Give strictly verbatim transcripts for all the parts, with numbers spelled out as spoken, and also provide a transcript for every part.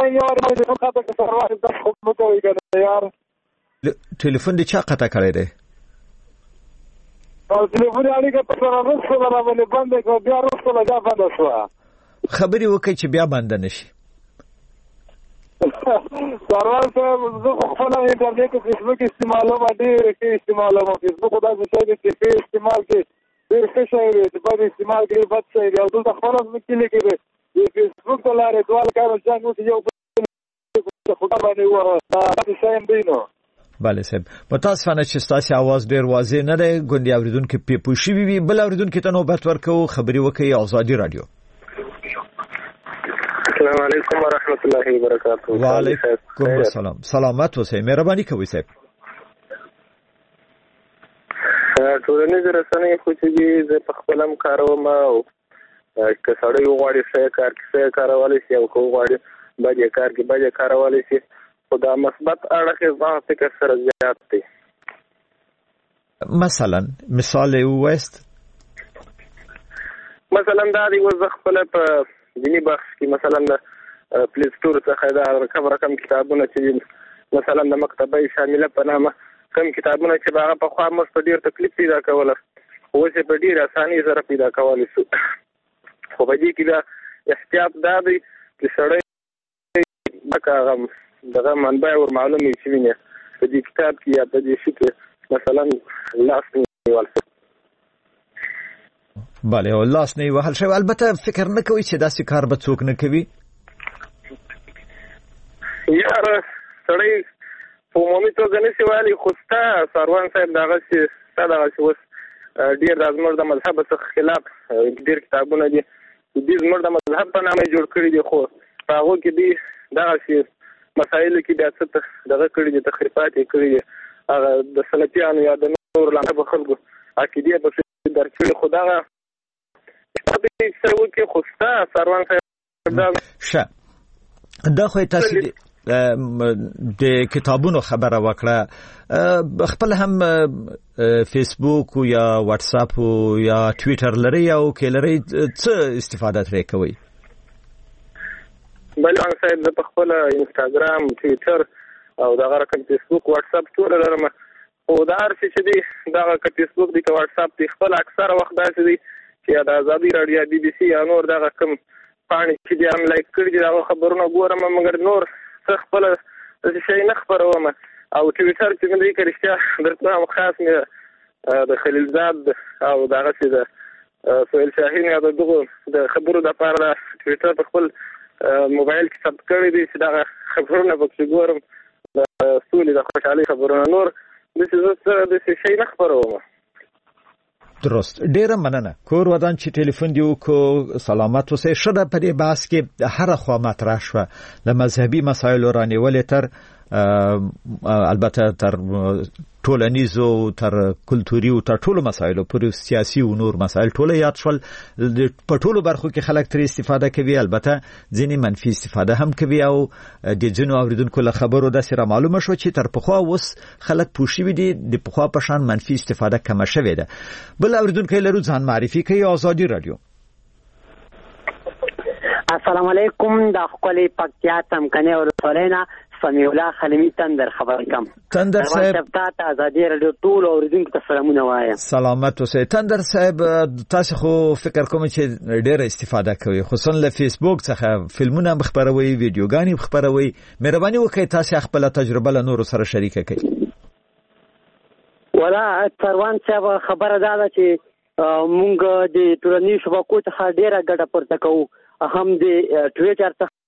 یو باندې خو خاطر کې سروان د خو مو کوي کنه یار ټلیفون دې چا قطع کړی دی او ټلیفون اړیکه په سره رسول را باندې باندې کو بیا رسول دا باندې شو خبري وکړي چې بیا باندې نشي سروان صاحب زه خپل انټرنیټ او فیسبوک استعمالوم ډېر کې استعمالوم فیسبوک دا څه دي چې په استعمال کې ډېر ښه شی دی چې په استعمال کې بد شی دی او دلته خپل مکه لیکي دی فیسبوک ته لارې دوال کار ځان نو یو خدای باندې وره دا څه هم دی نو بله صاحب متاسفانه چې تاسو आवाज ډیر واضح نه دی ګوندې اوریدونکو په پوښي وي بل اوریدونکو ته نوبت ورکو خبري وکي ازادي رادیو السلام علیکم ورحمۃ اللہ وبرکاتہ وعلیکم السلام سلامت اوسئ مهرباني کوئ صاحب ټولنیز رسنۍ خو چې زه په خپل هم کاروم او که سړی وغواړي ښه کار کې ښه کاروالی شي او که وغواړي بد کار کې بد کاروالی شي خو دا مثبت اړخ زما فکر سره زیات دی مثلا مثال وایست مثلا دا دی وزه خپل په دینی بخش کې مثلا د پلی سټور څخه دا رقم رقم کتابونه چې مثلا د مکتبه شامله په نامه کوم کتابونه چې هغه په خوا مست ډیر تکلیف پیدا کوله خو چې په ډیر اساني سره پیدا کولی شو خو په دې کې دا احتیاط دا دی چې سړی دغه دغه منبع ور معلومي شي نه په دې کتاب کې یا په دې شي کې مثلا لاس نیول بله او لاس نه وهل شي البته فکر نه کوي چې داسې کار به څوک نه کوي یار سړی په عمومي توګه نشي ویلی خو ستا سروان صاحب دغه چې ستا دغه چې اوس ډېر د زموږ د مذهب څخه خلاف ډېر کتابونه دي دوی زموږ د مذهب په نامه جوړ کړي دي خو په هغو کې دوی دغه چې مسایلو کې بیا څه دغه کړي دي تخریفات یې کړي دي هغه د سلفیانو یا د نورو لامحبو خلکو عقیدې پسې در کړي خو دغه سره کې خوستا سروان صاحب ښه دا خو تاسو د کتابونو خبره وکړه خپل هم فیسبوک یا واتس اپ یا ټوئیټر لري او کې لري څه استفاده ترې کوي بل ان صاحب د خپل انستګرام ټوئیټر او دغه رقم فیسبوک واتس اپ ټول لرم او دا هرڅه چې دی دغه فیسبوک دی واتس اپ دی خپل اکثر وخت داسې دی چې د ازادي رادیو بي بي سي یا نور دغه کوم پاڼې چې دی هم لایک کړي دي هغه خبرونه ګورم مګر نور څه خپل شي نه خبروم او ټویټر چې مې کې رښتیا درته هم خاص مې د خلیلزاد او دغه چې د سهیل شاهین یا دغه د خبرو د لپاره ټویټر په خپل موبایل کې ثبت کړی دي چې دغه خبرونه پکې ګورم د سولې د خوشحالۍ خبرونه نور د څه د شي نه خبروم درست ډیره مننه کور ودان چې ټلیفون دی کو سلامت اوسئ شته په دې باس کې هر خوا مطرح شو د مذهبي مسایلو رانیولې تر البته تر ټولنیزو تر کلتوري او تر ټولو مسایلو پر سیاسي او نور مسایل ټول یاد شول په ټولو برخو کې خلک تر استفاده کوي البته ځینې منفي استفاده هم کوي او د جنو اوریدونکو له خبرو د سره معلومه شو چې تر پخوا اوس خلک پوښي دي د پخوا په شان منفي استفاده کم شوه ده بل اوریدونکو لرو ځان معرفي کوي ازادي رادیو السلام علیکم د خپل پکتیا تم کنه او سولینا سمیع الله خلیمی تندر خبر کم تندر صاحب تاسو ازادي رادیو ټول اوریدونکو ته سلامونه وایم سلامت اوسئ تندر صاحب تاسو خو فکر کوم چې ډېر استفاده کوي خصوصا له فیسبوک څخه فلمونه خبروي ویډیوګانی خبروي مهرباني وکړئ تاسو خپل تجربه له نورو سره شریک کړئ ولا سروان صاحب خبره ده چې مونږ د ټولنیزو شبکو څخه ډیره ګټه پورته کوو هم د ټویټر څخه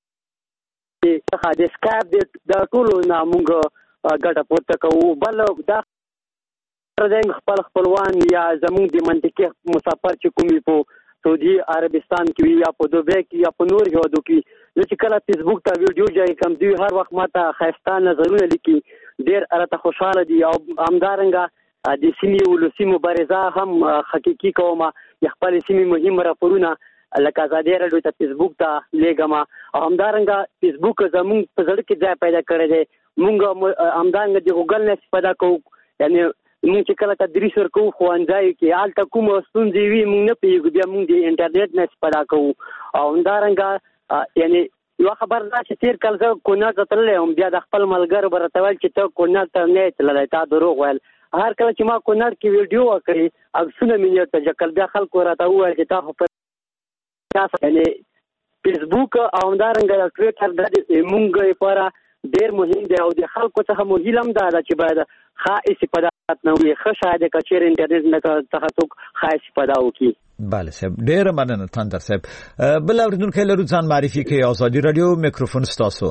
د سکایپ د ټولو نه مونږ ګټه پورته کوو بل دا زموږ خپل خپلوان یا زموږ د منطقي مسافر چې کومي په سعودي عربستان کې یا په دوبۍ کې یا په نور هیوادو کې چې کله فیسبوک ته ویډیو ځای کوم دی هر وخت ماته خاصه نظرونه لیکي ډیر ارته خوشاله دي او همدارنګه د سیمې ولسی مبارزه هم حقيقي کومه خپل سیمې مهم راپورونه لکه ازادي رادیو ته فیسبوک ته لګما همدارنګه فیسبوک زموږ په ځړ کې ځای پیدا کړی دی موږ همدارنګه د ګوګل نه استفاده کوو یعنی موږ چې کله تدریس ورکوو ښوونځیو کې هلته کومه ستونزې وي موږ نه پوهېږو بیا موږ د انټرنیټ نه استفاده کوو او همدارنګه یعنی یو خبر دا چې تیر کال زه کونړ ته تللی وم، بیا د خپل ملګرو به راته ویل چې ته کونړ ته نه یې تللی، تا دروغ ویل. هر کله چې ما کونړ کې ویډیو وکړې عکسونه مې یې ورته جکل، بیا خلکو راته وویل چې تا خو په یعنې فیسبوک او همدارنګه ټویټر دا مونږ لپاره ډېر مهم دی او د خلکو څخه مو هیله هم دا ده چې باید ښه استفاده نه وي. ښه شاید که چېرې انټرنېټ نه څخه څوک ښه استفاده وکړي. بله صاحب، ډېره مننه تندر صاحب. بل اورېدونکی لرو، ځان معرفي کوي. ازادي راډیو میکروفون ستاسو.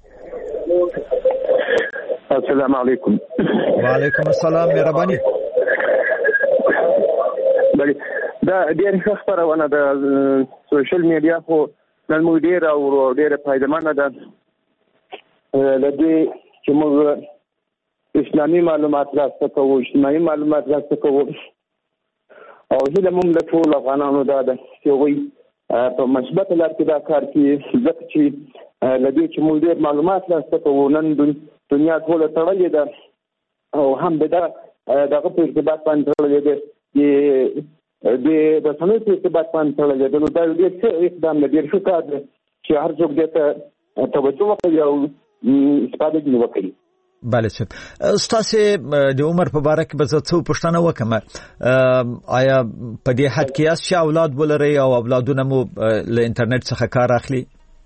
السلام علیکم. وعلیکم السلام، مهرباني. بله دا ډېر ښه خپرونه ده. سوشل میډیا خو نن موږ ډېره او ډېره فایدمنه ده له دې چې موږ اسلامي معلومات راسته کوو، اجتماعي معلومات راسته کوو او هیله موږ له ټولو افغانانو دا ده چې هغوی په مثبته لار کې دا کار کوي، ځکه چې له دې چې موږ ډېر معلومات راسته کوو نن دنیا ټوله تړلې ده او هم د دغه په ارتباط باندې تړلې ده، د رسنیو په ارتباط باندې تړلې ده. نو دا ډېر ښه اقدام دی، ډېر ښه کار دی چې هر څوک دې ته توجه وکړي او استفاده ځینې وکړي. بله صاحب، ستاسې د عمر په باره کې به زه څه پوښتنه وکړم. آیا په دې حد کې یاست چې اولاد ولرئ او اولادونه مو له انټرنیټ څخه کار اخلي؟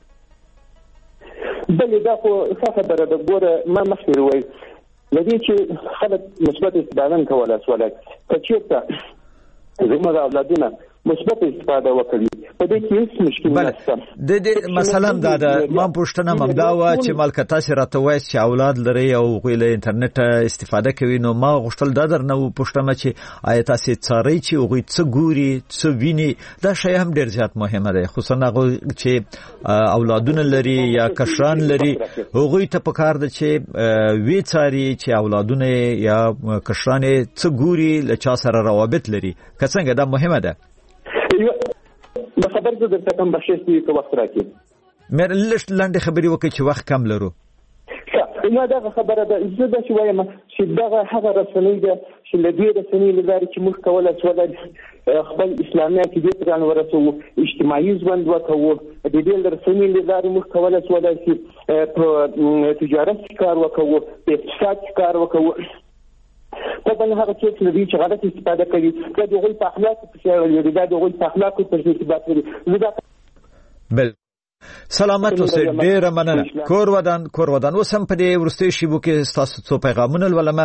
بلې دا خو ښه خبره ده. ګوره ما مخکې وویل له دې چې خلک مثبت استفاده نه کولی شولی، که چېرته زموږ اولادونه مثبت استفاده وکړي په دې کې هیڅ مشکل نشته. د دې مثلا دا د ما پوښتنه ممدا وه چې مالکه تاسې راته وایاست چې اولاد لرئ او هغوی له انټرنیټ استفاده کوي، نو ما غوښتل دا درنه وپوښتم چې آیا تاسې څارئ چې هغوی څه ګوري، څه ویني؟ دا شی هم ډېر زیات مهمه دی، خصوصا هغوی چې اولادونه لري یا کشران لري، هغوی ته پکار ده چې وی څاري چې اولادونه یا کشران څه ګوري، له چا سره روابط لري، که څنګه دا مهمه ده. د خبر زه درته کوم بخښش دی که وخت راکړي. مېر لږ لنډې خبرې وکړئ چې وخت کم لرو. نه دغه خبره ده، زه داسې وایم چې دغه هغه رسنۍ ده چې له دې رسنۍ له لارې چې موږ کولی شولی خپل اسلامي عقیدې ته ځان ورسوو، اجتماعي ژوند وکوو، د دې له رسنۍ له لارې موږ کولی شولی چې په تجارت کې کار وکوو، په اقتصاد کې کار وکوو. طبعا هغه څوک چې غلط استفاده کوي دا د هغوی په اخلاقو پسې اړه لري، دا د هغوی په اخلاقو پسې ارتباط لري. بل سلامت اوسئ، ډېره مننه. کور ودان کور ودان اوس هم په دې وروستیو شیبو کې ستاسو څو پیغامونه لولم.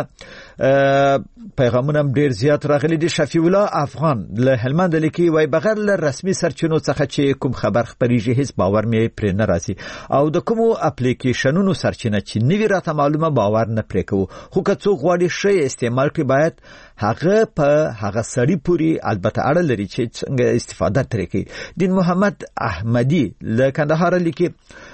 پیغامونه هم ډېر زیات راغلي دي. شفیع الله افغان له هلمند لیکي، وایي بغیر له رسمي سرچینو څخه چې کوم خبر خپریږي هیڅ باور مې پرې نه راځي او د کومو اپلیکیشنونو سرچینه چې نوي راته معلومه باور نه پرې کوو، خو که څوک غواړي ښه استعمال کړي باید هغه په هغه سړي پورې البته اړه لري چې څنګه استفاده ترې کوي. دین محمد احمدي له کندهار لیکي،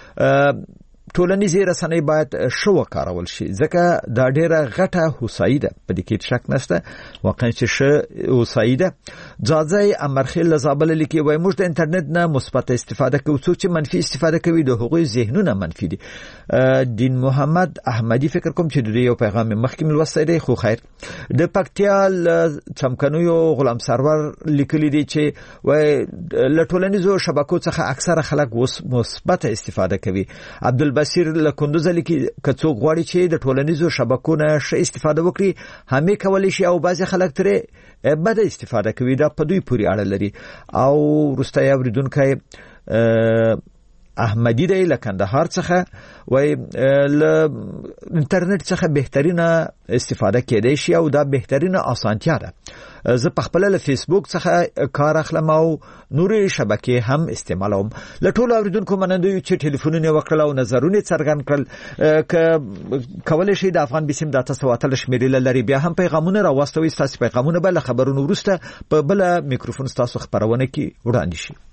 ټولنیزې رسنۍ باید ښه وکارول شي ځکه دا ډېره غټه هوسایي ده، په دې کې شک نشته واقعا چې ښه هوسایي ده. ځاځی امرخیل له زابل لیکي، وایي موږ د انټرنیټ نه مثبت استفاده کوو، څوک چې منفي استفاده کوي د هغوی ذهنونه منفي دي. دین محمد احمدي فکر کوم چې د یو پیغام مخکې مې لوستی دی، خو خیر. د پکتیا له څمکنیو غلام سرور لیکلي دي چې وایي له ټولنیزو شبکو څخه اکثره خلک اوس مثبت استفاده کوي. عبدالباسط بصیر له کندوز لیکي، که څوک غواړي چې د ټولنیزو شبکو نه ښه استفاده وکړي همې کولی شي او بعضې خلک ترې بده استفاده کوي، دا په دوی پورې اړه لري. او وروستی اورېدونکی احمدی دی له کندهار څخه، وایي له انټرنیټ څخه بهترینه استفاده کېدای شي او دا بهترینه اسانتیا ده. زه په خپل له فیسبوک څخه کار اخلم او نورې شبکې هم استعمالوم. له ټولو اوریدونکو مننه یو چې ټلیفونونه وکړل او نظرونه څرګند کړل. ک کولای شي د افغان بسم د تاسو واتل شمیرل لري، بیا هم پیغامونه راوستوي. تاسو پیغامونه بل خبرونه ورسته په بل میکروفون تاسو خبرونه کې وړاندې شي.